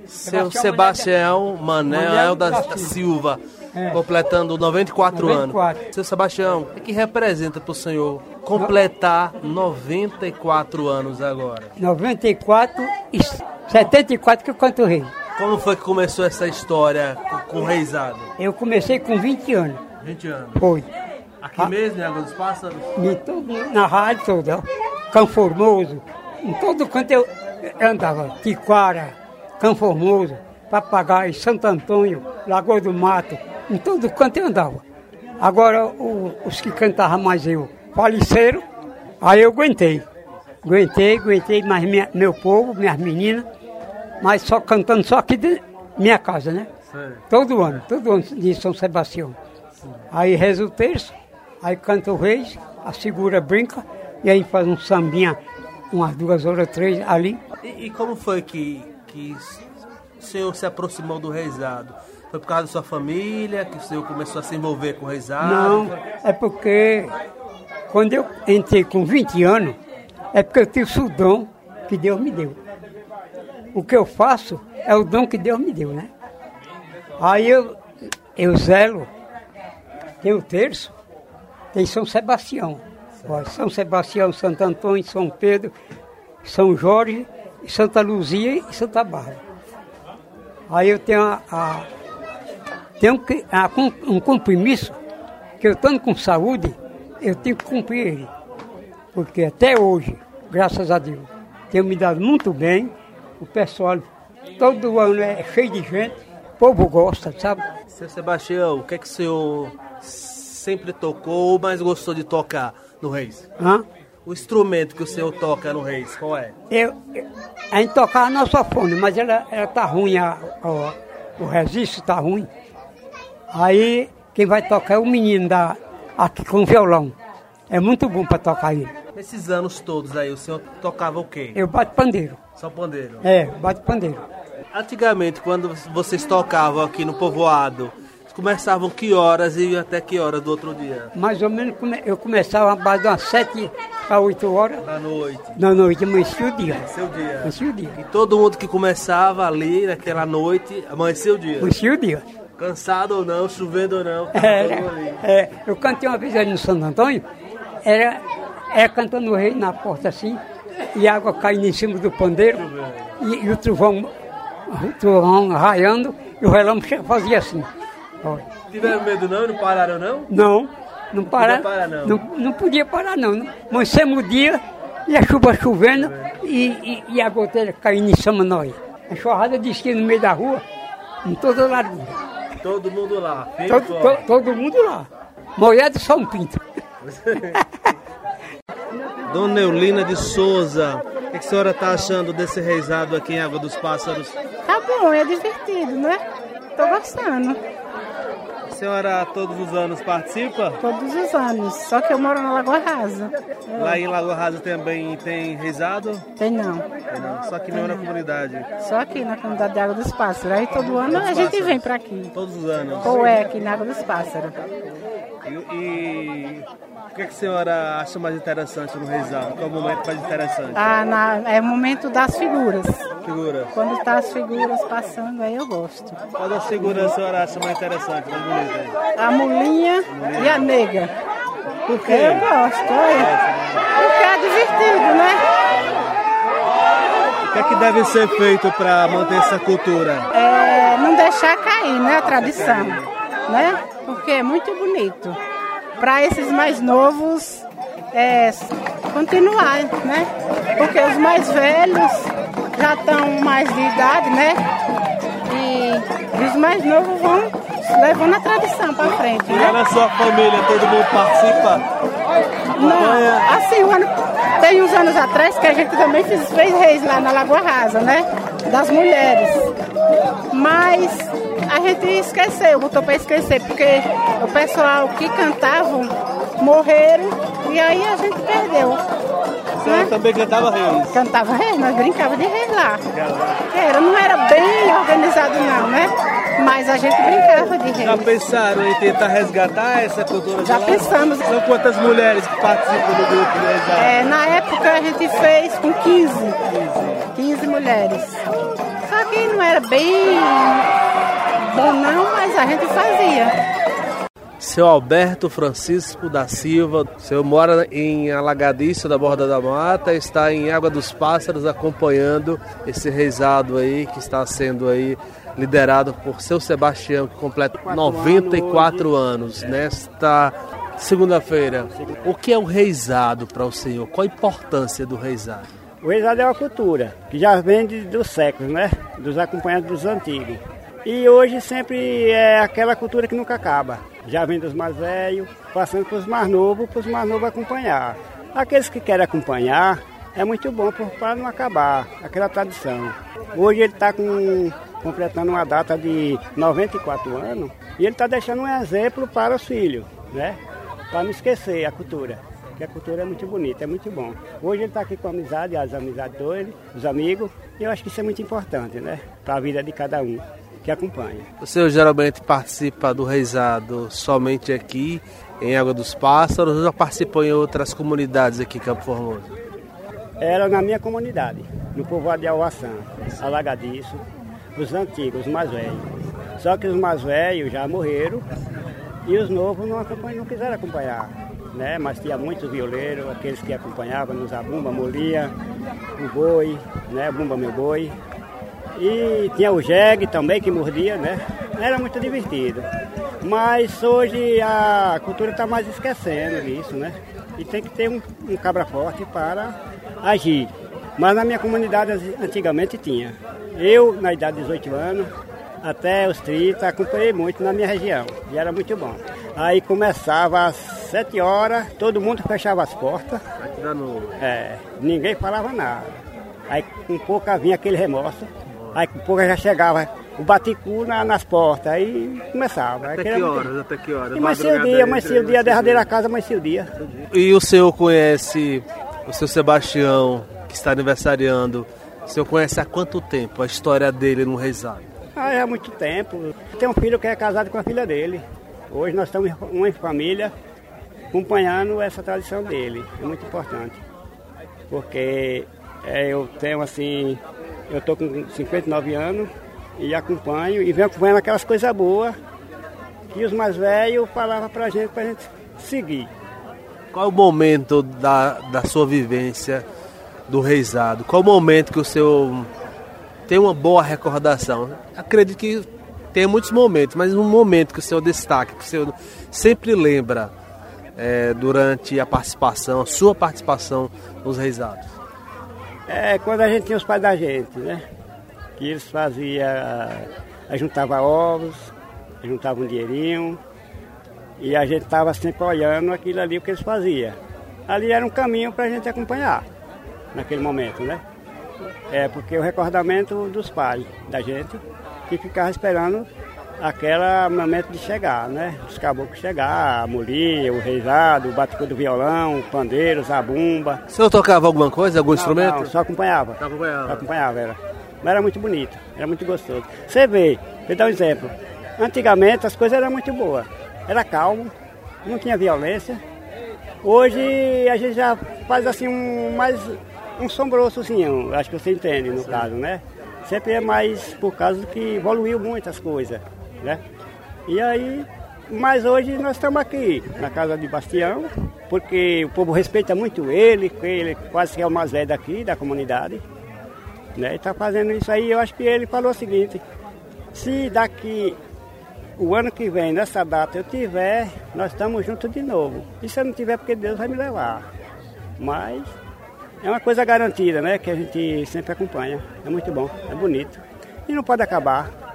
Seu Sebastião Manel da Silva, completando 94 anos. Seu Sebastião, o que representa para o senhor completar 94 anos agora? 94 e 74 que eu canto rei. Como foi que começou essa história com o reizado? Eu comecei com 20 anos. 20 anos? Foi. Aqui mesmo, em Água dos Pássaros? Na rádio toda, Campo Formoso. Em todo canto eu andava. Tiquara, Campo Formoso, Papagaio, Santo Antônio, Lagoa do Mato. Em todo canto eu andava. Agora os que cantavam mais eu faleceram, aí eu aguentei. Aguentei, mas meu povo, minhas meninas, mas só cantando só aqui de minha casa, né? Sim. Todo ano de São Sebastião. Sim. Aí reza o terço, aí canta o reis, a figura brinca, e aí faz um sambinha, umas 2 horas, 3 ali. E como foi que o senhor se aproximou do reizado? Foi por causa da sua família que o senhor começou a se envolver com o reizado? Não, é porque quando eu entrei com 20 anos, é porque eu tive o dom que Deus me deu. O que eu faço é o dom que Deus me deu, né? Aí eu zelo, tem o terço, tem São Sebastião. Ó, São Sebastião, Santo Antônio, São Pedro, São Jorge, Santa Luzia e Santa Bárbara. Aí eu tenho um compromisso que eu estando com saúde, eu tenho que cumprir ele. Porque até hoje, graças a Deus, tenho me dado muito bem. O pessoal, todo ano é cheio de gente, o povo gosta, sabe? Seu Sebastião, o que é que o senhor sempre tocou ou mais gostou de tocar no Reis? O instrumento que o senhor toca no Reis, qual é? A gente tocava na sanfona, mas ela tá ruim, o registro tá ruim. Aí quem vai tocar é o menino aqui com violão. É muito bom para tocar ele. Nesses anos todos aí, o senhor tocava o quê? Eu bato pandeiro. Só pandeiro? Bato pandeiro. Antigamente, quando vocês tocavam aqui no povoado, começavam que horas e iam até que horas do outro dia? Mais ou menos, eu começava a base de umas 7 a 8 horas. Da noite? Da noite, amanhecia o dia. Amanhecia o dia. E todo mundo que começava ali naquela noite, amanhecia o dia? Amanhecia o dia. Cansado ou não, chovendo ou não. Eu cantei uma vez ali no Santo Antônio, era cantando o rei na porta assim, e a água caindo em cima do pandeiro, e o trovão raiando, e o relâmpago fazia assim. Tiveram medo não? Não pararam não? Não pararam. Não podia parar não. Amanhecemos o dia, e a chuva chovendo, e a goteira caindo em cima de nós. A enxurrada de esqui no meio da rua, em toda a largura. Todo mundo lá? Todo mundo lá. Molhado só um pinto. Dona Eulina de Souza, o que a senhora está achando desse reizado aqui em Água dos Pássaros? Tá bom, é divertido, né? Tô gostando. A senhora todos os anos participa? Todos os anos, só que eu moro na Lagoa Rasa. Lá em Lagoa Rasa também tem reizado? Tem não. Só aqui mesmo na comunidade? Só aqui na comunidade de Água dos Pássaros. Aí todo ano a gente vem pra aqui. Todos os anos? Ou aqui na Água dos Pássaros. E o que a senhora acha mais interessante no reizado? Qual é o momento mais interessante? É o momento das figuras. Figuras? Quando tá as figuras passando, aí eu gosto. Qual das figuras a senhora acha mais interessante, mais bonita aí? A mulinha e a nega. Por quê? Eu gosto, olha. Porque é divertido, né? O que é que deve ser feito para manter essa cultura? Não deixar cair, né, a tradição, né? Porque é muito bonito. Para esses mais novos, continuar, né? Porque os mais velhos já estão mais de idade, né? E os mais novos vão levando a tradição para frente, né? E na sua família, todo mundo participa? Não, assim, tem uns anos atrás que a gente também fez reis lá na Lagoa Rasa, né? Das mulheres. Mas a gente esqueceu, botou para esquecer, porque o pessoal que cantavam morreram e aí a gente perdeu. Você também cantava reis? Cantava reis, nós brincávamos de reis lá. Não era bem organizado não, né? Mas a gente brincava de reis. Já pensaram em tentar resgatar essa cultura? Já pensamos. São quantas mulheres que participam do grupo de reis? Na época a gente fez com 15 mulheres. Só que que não era bem bom não, mas a gente fazia. Seu Alberto Francisco da Silva, o senhor mora em Alagadiço, da Borda da Mata, está em Água dos Pássaros acompanhando esse reizado aí que está sendo aí liderado por seu Sebastião, que completa 94 anos nesta segunda-feira. O que é o reizado para o senhor? Qual a importância do reizado? O reizado é uma cultura que já vem dos séculos, né? Dos acompanhantes dos antigos. E hoje sempre é aquela cultura que nunca acaba. Já vem dos mais velhos, passando para os mais novos acompanhar. Aqueles que querem acompanhar, é muito bom para não acabar aquela tradição. Hoje ele está completando uma data de 94 anos e ele está deixando um exemplo para os filhos, né? Para não esquecer a cultura, porque a cultura é muito bonita, é muito bom. Hoje ele está aqui com a amizade, as amizades dele, os amigos, e eu acho que isso é muito importante, né? Para a vida de cada um que acompanha. O senhor geralmente participa do reizado somente aqui em Água dos Pássaros ou já participou em outras comunidades aqui em Campo Formoso? Era na minha comunidade, no povoado de Alvaçã, Alagadiço, os antigos, os mais velhos. Só que os mais velhos já morreram e os novos não quiseram acompanhar, né? Mas tinha muitos violeiros, aqueles que acompanhavam nos Zabumba, molia, o boi, né? Bumba meu boi. E tinha o jegue também que mordia, né? Era muito divertido. Mas hoje a cultura está mais esquecendo disso, né? E tem que ter um cabra forte para agir. Mas na minha comunidade antigamente tinha. Eu, na idade de 18 anos, até os 30, acompanhei muito na minha região. E era muito bom. Aí começava às 7 horas, todo mundo fechava as portas. Ninguém falava nada. Aí com pouco vinha aquele remorso. Aí com pouco já chegava o baticu nas portas, aí começava. Até que horas? E amanhecia o dia, a derradeira casa, amanhecia o dia. E o senhor conhece o seu Sebastião, que está aniversariando, o senhor conhece há quanto tempo a história dele no reizado? Há muito tempo. Tem um filho que é casado com a filha dele. Hoje nós estamos uma família acompanhando essa tradição dele. É muito importante. Porque eu tenho assim... Eu estou com 59 anos e acompanho e venho acompanhando aquelas coisas boas que os mais velhos falavam para a gente seguir. Qual o momento da sua vivência do reizado? Qual o momento que o senhor tem uma boa recordação? Acredito que tem muitos momentos, mas um momento que o senhor destaca, que o senhor sempre lembra durante a participação, a sua participação nos reizados. Quando a gente tinha os pais da gente, né? Que eles faziam, juntavam ovos, juntavam um dinheirinho e a gente estava sempre olhando aquilo ali, o que eles faziam. Ali era um caminho para a gente acompanhar naquele momento, né? Porque o recordamento dos pais da gente que ficava esperando aquele momento de chegar, né? Os caboclos chegar, a molia, o reizado, o baticu do violão, o pandeiro, a bumba. O senhor tocava alguma coisa, algum instrumento? Não, só acompanhava. Só acompanhava, era. Mas era muito bonito, era muito gostoso. Você vê, vou dar um exemplo. Antigamente as coisas eram muito boas. Era calmo, não tinha violência. Hoje a gente já faz assim um sombrossozinho, acho que você entende no caso, né? Sempre é mais por causa que evoluiu muitas coisas, né? E aí, mas hoje nós estamos aqui na casa de Bastião, porque o povo respeita muito ele quase que é o mais velho daqui, da comunidade, né? E está fazendo isso aí. Eu acho que ele falou o seguinte: se daqui o ano que vem, nessa data eu tiver, nós estamos juntos de novo. E se eu não tiver, porque Deus vai me levar. Mas é uma coisa garantida, né? Que a gente sempre acompanha. É muito bom, é bonito. E não pode acabar.